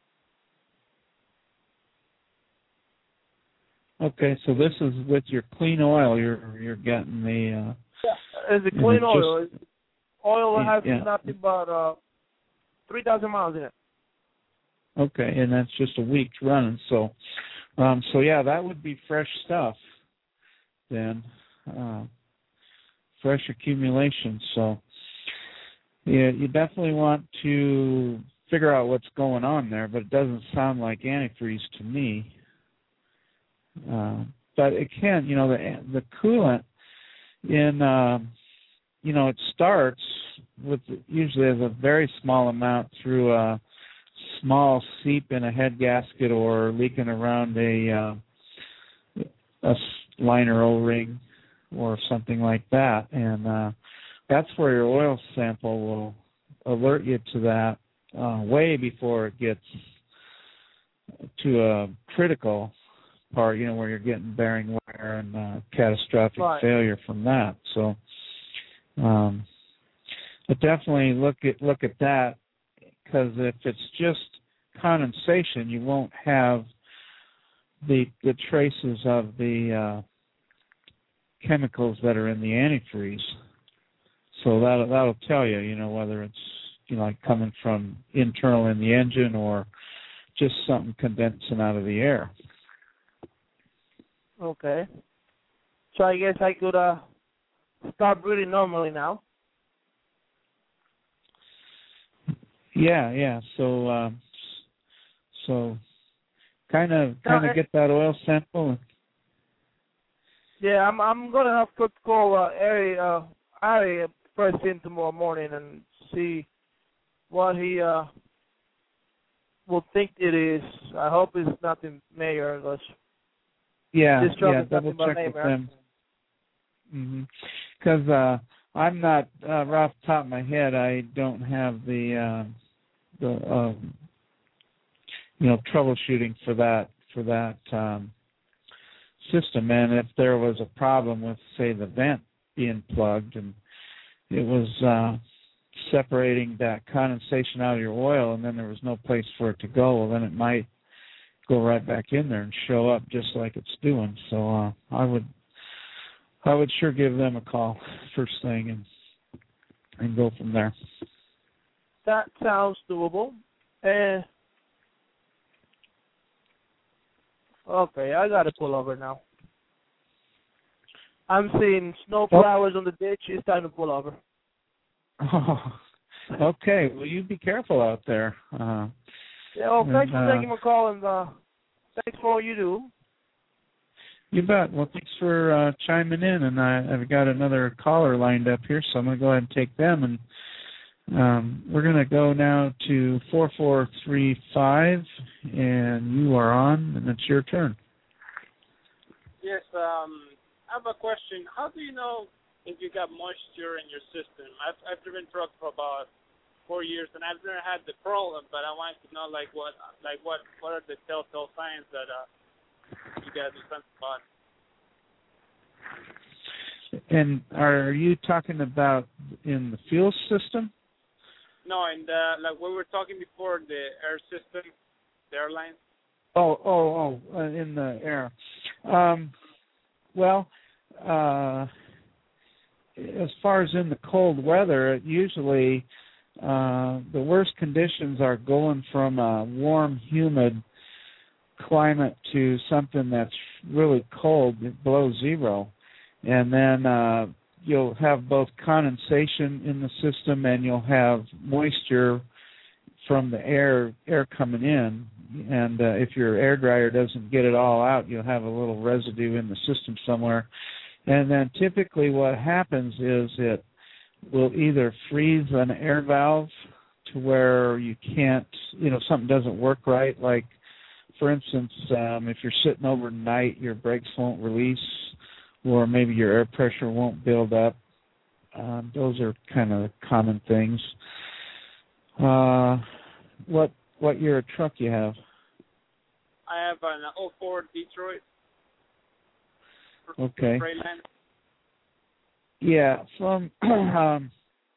Okay, so this is with your clean oil. You're you're getting the. Uh, yeah, it's a clean oil. Just, oil that has yeah. nothing but uh, three thousand miles in it. Okay, and that's just a week's running. So, um, so yeah, that would be fresh stuff. Then, uh, fresh accumulation. So, yeah, you definitely want to figure out what's going on there, but it doesn't sound like antifreeze to me. Uh, but it can, you know, the the coolant in, uh, you know, it starts with usually as a very small amount through a small seep in a head gasket or leaking around a uh, a liner O-ring or something like that, and uh, that's where your oil sample will alert you to that uh, way before it gets to a critical part, you know, where you're getting bearing wear and uh, catastrophic right. failure from that. So, um, but definitely look at look at that, because if it's just condensation, you won't have the the traces of the uh, chemicals that are in the antifreeze. So that that'll tell you, you know, whether it's, you know, like coming from internal in the engine or just something condensing out of the air. Okay. So I guess I could uh, start breathing normally now. Yeah, yeah. So, uh, so kind of kind of uh, get that oil sample. Yeah, I'm I'm gonna have to call uh, Ari uh, Ari first thing tomorrow morning and see what he uh will think it is. I hope it's nothing major, because Yeah, this truck yeah. is Double nothing but check with nightmare. them. Because mm-hmm. uh, I'm not uh, right off the top of my head. I don't have the uh, the um, you know, troubleshooting for that for that um, system. And if there was a problem with, say, the vent being plugged and it was uh, separating that condensation out of your oil, and then there was no place for it to go, well, then it might go right back in there and show up just like it's doing. So uh, I would I would sure give them a call first thing and and go from there. That sounds doable. Uh, okay, I gotta pull over now. I'm seeing snowflowers on the ditch. It's time to pull over. Oh, okay. Well, you be careful out there. Uh, yeah, well, thanks and, for uh, taking my call, and uh, thanks for all you do. You bet. Well, thanks for uh, chiming in, and I, I've got another caller lined up here, so I'm going to go ahead and take them. And um, we're going to go now to four four three five, and you are on, and it's your turn. Yes, um, I have a question. How do you know if you got moisture in your system? I've, I've driven truck for about four years, and I've never had the problem, but I wanted to know, like, what, like what, what are the telltale signs that uh, you got to do something about? And are you talking about in the fuel system? No, and uh, like we were talking before, the air system, the airline. Oh, oh, oh, uh, in the air. Um, well, uh, as far as in the cold weather, it usually uh, the worst conditions are going from a warm, humid climate to something that's really cold, below zero. And then uh, you'll have both condensation in the system and you'll have moisture from the air air coming in. And uh, if your air dryer doesn't get it all out, you'll have a little residue in the system somewhere. And then typically what happens is it will either freeze an air valve to where you can't, you know, something doesn't work right. Like, for instance, um, if you're sitting overnight, your brakes won't release, or maybe your air pressure won't build up. Um, those are kind of common things. Uh, what what year of truck you have? I have an oh four Detroit. Okay. Freightliner. Yeah, from um,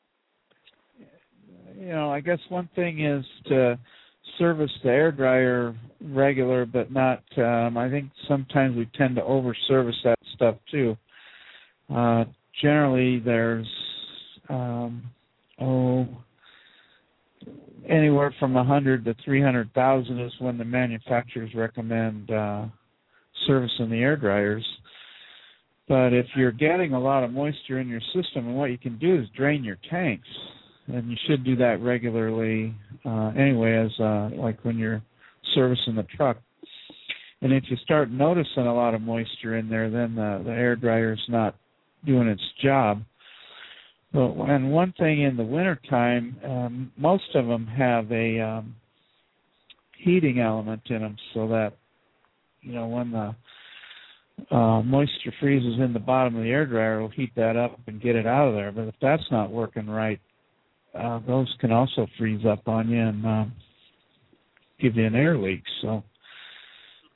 you know, I guess one thing is to service the air dryer regular, but not. Um, I think sometimes we tend to over-service that stuff too. Uh, generally, there's um, oh. anywhere from one hundred to three hundred thousand is when the manufacturers recommend uh, servicing the air dryers. But if you're getting a lot of moisture in your system, and what you can do is drain your tanks, and you should do that regularly uh, anyway, as uh, like when you're servicing the truck. And if you start noticing a lot of moisture in there, then the, the air dryer's not doing its job. But, and one thing in the wintertime, um, most of them have a um, heating element in them, so that, you know, when the uh, moisture freezes in the bottom of the air dryer, it'll heat that up and get it out of there. But if that's not working right, uh, those can also freeze up on you and uh, give you an air leak. So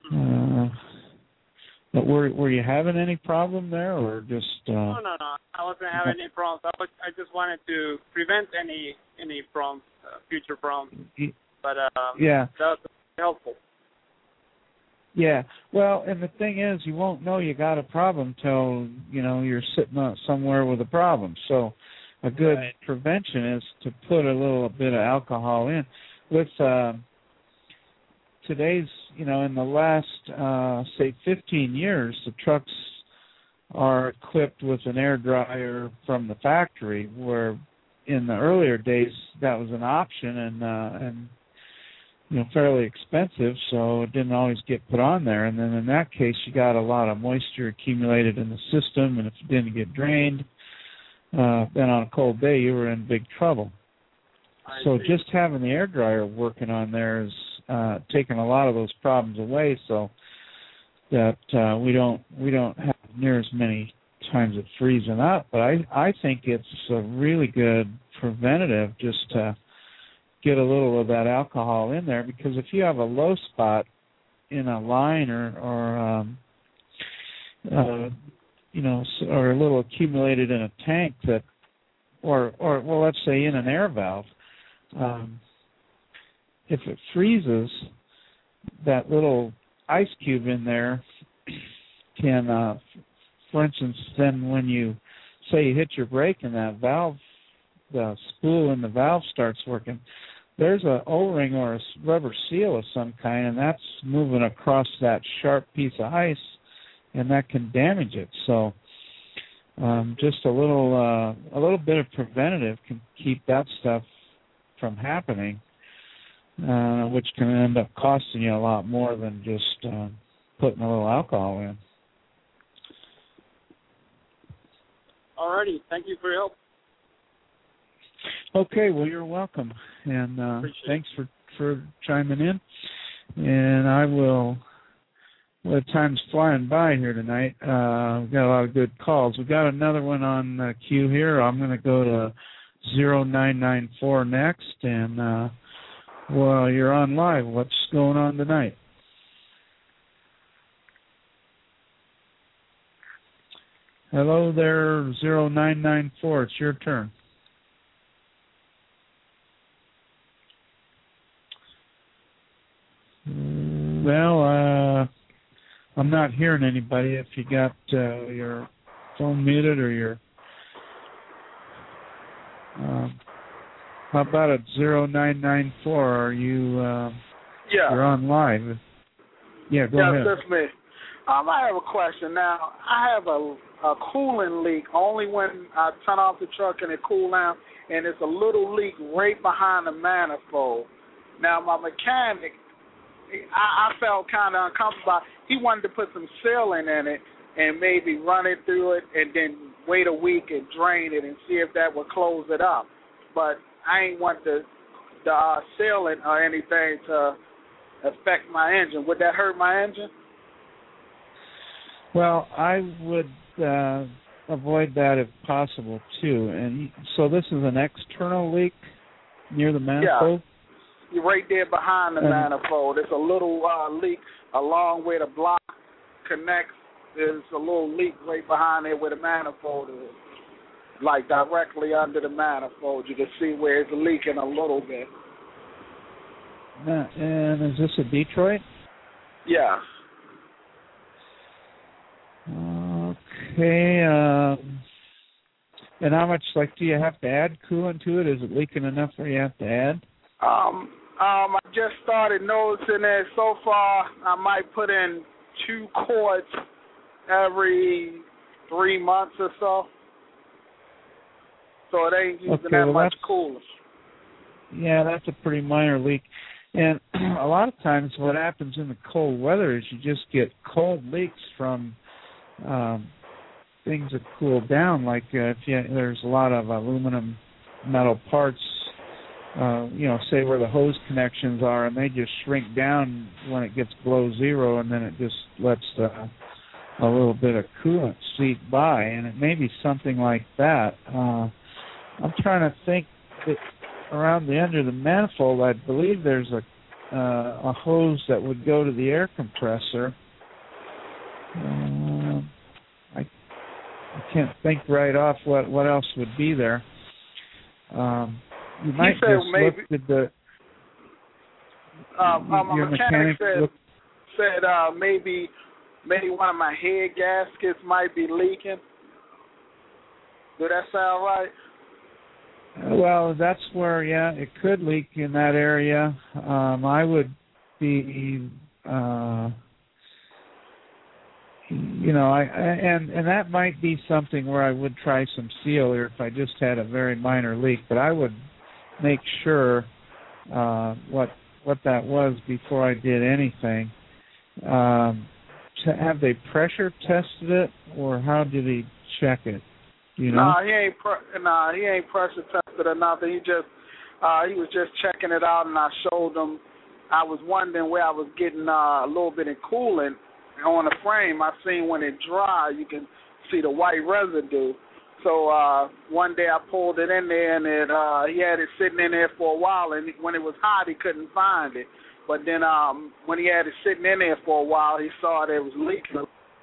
Uh, but were were you having any problem there, or just? Uh, no, no, no. I wasn't having any problems. I was, I just wanted to prevent any any problems, uh, future problems. But um, yeah, that was helpful. Yeah. Well, and the thing is, you won't know you got a problem till you know you're sitting on somewhere with a problem. So, a good right. prevention is to put a little bit of alcohol in. With uh, today's, you know, in the last uh, say fifteen years, the trucks are equipped with an air dryer from the factory, where in the earlier days that was an option and uh, and you know fairly expensive, so it didn't always get put on there. And then in that case, you got a lot of moisture accumulated in the system, and if it didn't get drained, uh, then on a cold day you were in big trouble. I So see. just having the air dryer working on there is uh, taking a lot of those problems away, so that uh, we don't we don't have near as many times of freezing up. But I I think it's a really good preventative just to get a little of that alcohol in there, because if you have a low spot in a line or or um, uh, you know or a little accumulated in a tank that or or well let's say in an air valve. Um, if it freezes, that little ice cube in there can, uh, for instance, then when you say you hit your brake and that valve, the spool in the valve starts working, there's an O-ring or a rubber seal of some kind, and that's moving across that sharp piece of ice, and that can damage it. So um, just a little uh, a little bit of preventative can keep that stuff from happening, uh, which can end up costing you a lot more than just uh, putting a little alcohol in. Alrighty, thank you for your help. Okay, well, you're welcome, and uh, Appreciate thanks for, for chiming in. And I will. Well, time's flying by here tonight. Uh, we've got a lot of good calls. We've got another one on uh, queue here. I'm going to go to zero nine nine four next, and uh, well, you're on live. What's going on tonight? Hello there, zero nine nine four. It's your turn. Well, uh, I'm not hearing anybody. If you got uh, your phone muted or your Um, how about at zero nine nine four? Are you? Uh, Yeah. You're on live. Yeah, go yes, ahead. that's me. Um, I have a question. Now, I have a, a coolant leak only when I turn off the truck and it cool down, and it's a little leak right behind the manifold. Now, my mechanic, I, I felt kind of uncomfortable. He wanted to put some sealing in it and maybe run it through it and then wait a week and drain it and see if that would close it up. But I ain't want the, the uh, sealing or anything to affect my engine. Would that hurt my engine? Well, I would uh, avoid that if possible, too. And so this is an external leak near the manifold? Yeah, you're right there behind the and, manifold. It's a little uh, leak along where the block connects. There's a little leak right behind there where the manifold is, like directly under the manifold. You can see where it's leaking a little bit. Uh, and is this a Detroit? Yeah. Okay. Um, and how much, like, do you have to add coolant to it? Is it leaking enough where you have to add? Um, um, I just started noticing it. So far, I might put in two quarts every three months or so. So it ain't using okay, that well much coolant. Yeah, that's a pretty minor leak. And a lot of times what happens in the cold weather is you just get cold leaks from um, things that cool down. Like uh, if you, there's a lot of aluminum metal parts, uh, you know, say where the hose connections are, and they just shrink down when it gets below zero, and then it just lets the, a little bit of coolant seep by, and it may be something like that. Uh, I'm trying to think that around the end of the manifold, I believe there's a uh, a hose that would go to the air compressor. Uh, I, I can't think right off what, what else would be there. Um, you might he said just maybe, look at the uh, my your mechanic, mechanic said, look, said uh, maybe maybe one of my head gaskets might be leaking. Does that sound right? Well, that's where, yeah, it could leak in that area. Um, I would be, uh, you know, I, I and and that might be something where I would try some sealer if I just had a very minor leak. But I would make sure uh, what what that was before I did anything. Um, have they pressure tested it, or how did he check it? You know? Nah, he ain't. Pre- nah, he ain't pressure tested or nothing. He just, uh, he was just checking it out, and I showed him. I was wondering where I was getting uh, a little bit of coolant on the frame. I seen when it dry, you can see the white residue. So uh, one day I pulled it in there, and it, uh, he had it sitting in there for a while. And when it was hot, he couldn't find it. But then um, when he had it sitting in there for a while, he saw that it was leaking.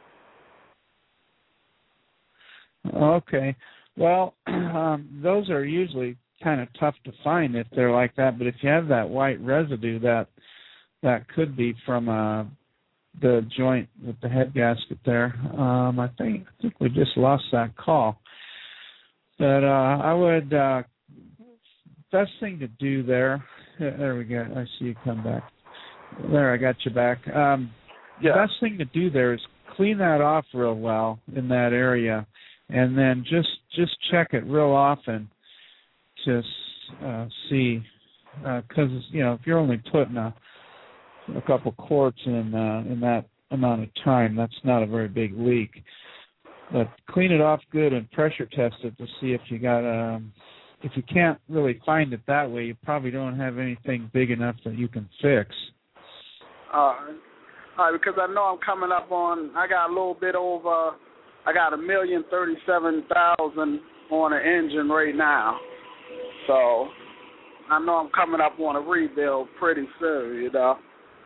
Okay. Well, um, those are usually kind of tough to find if they're like that. But if you have that white residue, that that could be from uh, the joint with the head gasket there. Um, I think I think we just lost that call. But uh, I would uh, best thing to do there. There we go. I see you come back. There, I got you back. Um, yeah. The best thing to do there is clean that off real well in that area. And then just just check it real often to uh, see, because uh, you know if you're only putting a a couple quarts in uh, in that amount of time, that's not a very big leak. But clean it off good and pressure test it to see if you got um if you can't really find it that way, you probably don't have anything big enough that you can fix. Uh, all right, because I know I'm coming up on. I got a little bit over. I got a million thirty-seven thousand on the engine right now, so I know I'm coming up on a rebuild pretty soon. You know.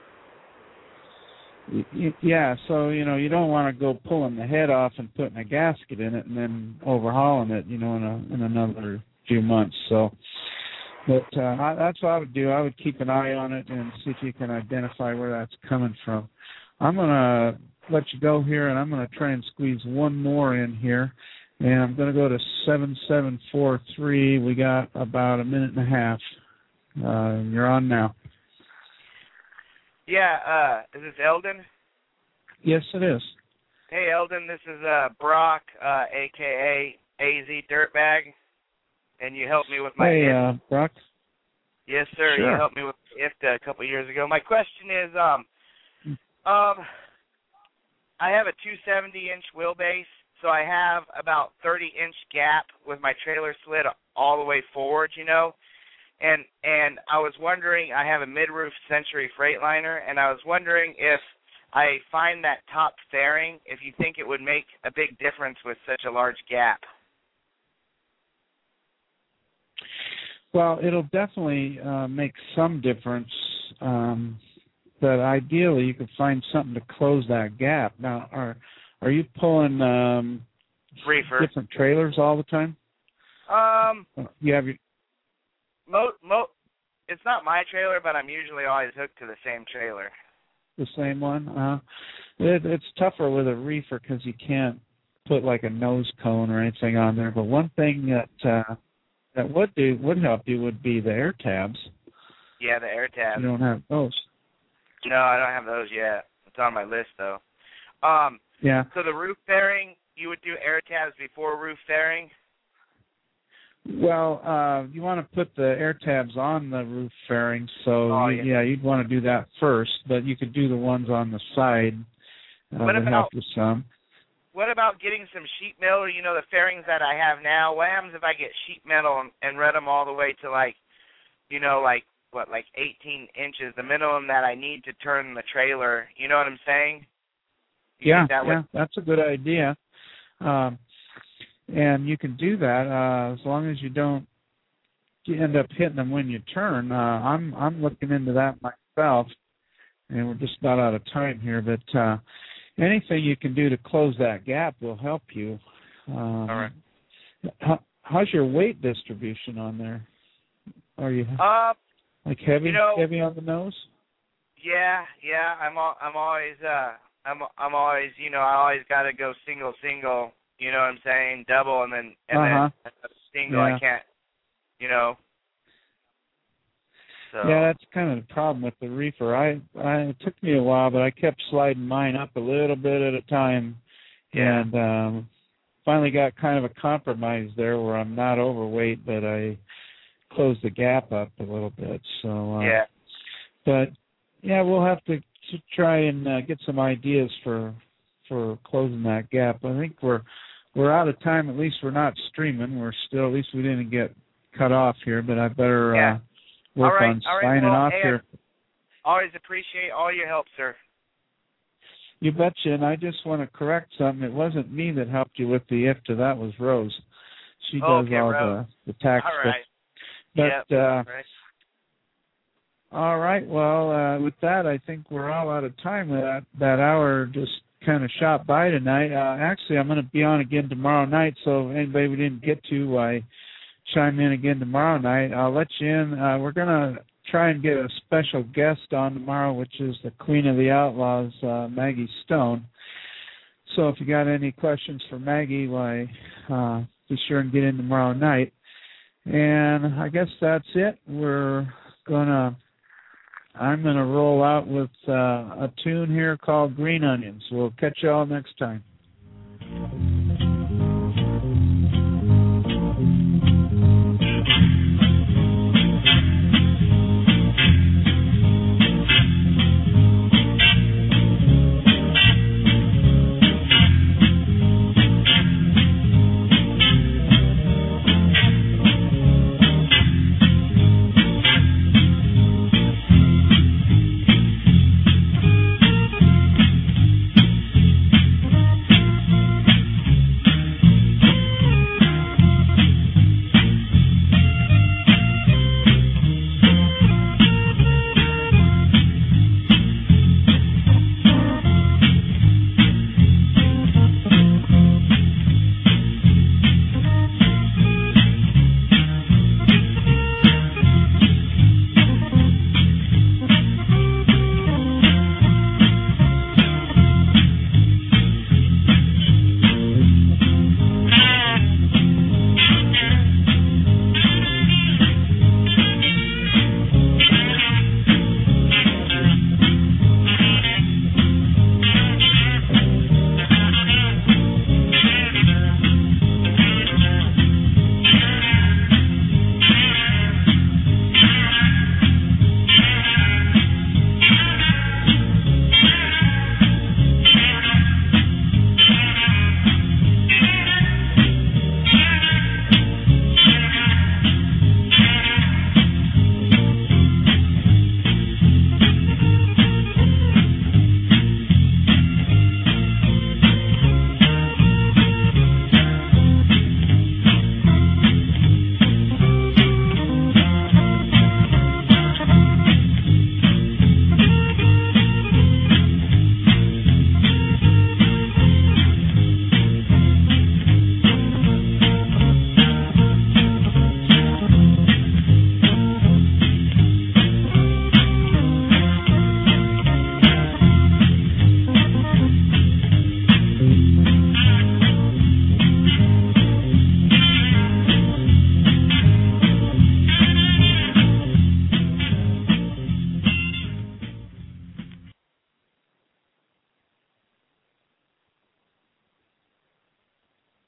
Yeah, so you know you don't want to go pulling the head off and putting a gasket in it and then overhauling it, you know, in a in another few months. So, but uh, I, that's what I would do. I would keep an eye on it and see if you can identify where that's coming from. I'm gonna let you go here, and I'm going to try and squeeze one more in here, and I'm going to go to seven seven four three. We got about a minute and a half. Uh, you're on now. Yeah, uh, is this Eldon? Yes, it is. Hey, Eldon, this is uh, Brock, uh, a k a. A Z Dirtbag, and you helped me with my Hey, I F T A. uh, Brock. Yes, sir. Sure. You helped me with I F T A a couple of years ago. My question is, um, um, I have a two seventy inch wheelbase, so I have about thirty inch gap with my trailer slid all the way forward, you know. And and I was wondering, I have a mid-roof Century Freightliner, and I was wondering if I find that top fairing, if you think it would make a big difference with such a large gap. Well, it'll definitely uh, make some difference. Um, But ideally, you could find something to close that gap. Now, are are you pulling um, Reefer. different trailers all the time? Um, you have your. Mo, mo, it's not my trailer, but I'm usually always hooked to the same trailer. The same one. Uh, it, it's tougher with a reefer because you can't put like a nose cone or anything on there. But one thing that uh, that would do would help you would be the air tabs. Yeah, the air tabs. You don't have those. No, I don't have those yet. It's on my list, though. Um, yeah. So the roof fairing, you would do air tabs before roof fairing? Well, uh, you want to put the air tabs on the roof fairing, so oh, you, yeah. yeah, you'd want to do that first, but you could do the ones on the side uh, what to about, help with some. What about getting some sheet metal, you know, the fairings that I have now? What happens if I get sheet metal and, and run them all the way to, like, you know, like, what, like eighteen inches, the minimum that I need to turn the trailer, you know what I'm saying? You yeah, that yeah, would... that's a good idea. Um, and you can do that uh, as long as you don't you end up hitting them when you turn. Uh, I'm I'm looking into that valve, and we're just about out of time here. But uh, anything you can do to close that gap will help you. Um, All right. How, how's your weight distribution on there? Are you uh, like heavy, you know, heavy on the nose? Yeah, yeah. I'm al- I'm always uh I'm I'm always you know I always got to go single single. You know what I'm saying? Double and then and uh-huh. then single. Yeah. I can't. You know. So. Yeah, that's kind of the problem with the reefer. I, I it took me a while, but I kept sliding mine up a little bit at a time, Yeah. and um, finally got kind of a compromise there where I'm not overweight, but I closed the gap up a little bit. So. Uh, yeah. But yeah, we'll have to, to try and uh, get some ideas for for closing that gap. I think we're we're out of time. At least we're not streaming. We're still, at least we didn't get cut off here. But I better Yeah. uh, work all right, on all right, signing well, off hey, here. I always appreciate all your help, sir. You betcha. And I just want to correct something. It wasn't me that helped you with the I F T A. That was Rose. She Oh, does okay, all Rose. the, the tax All stuff. right. But yep. uh, right. all right. Well, uh, with that, I think we're all out of time. That that hour just kind of shot by tonight. Uh, actually, I'm going to be on again tomorrow night. So anybody we didn't get to, I chime in again tomorrow night. I'll let you in. Uh, we're going to try and get a special guest on tomorrow, which is the Queen of the Outlaws, uh, Maggie Stone. So if you got any questions for Maggie, why, uh, be sure and get in tomorrow night. And I guess that's it. We're gonna, I'm gonna roll out with uh, a tune here called Green Onions. We'll catch y'all next time.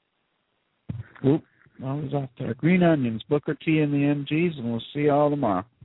Oop, I was off there. Green Onions, Booker T and the M Gs, and we'll see you all tomorrow.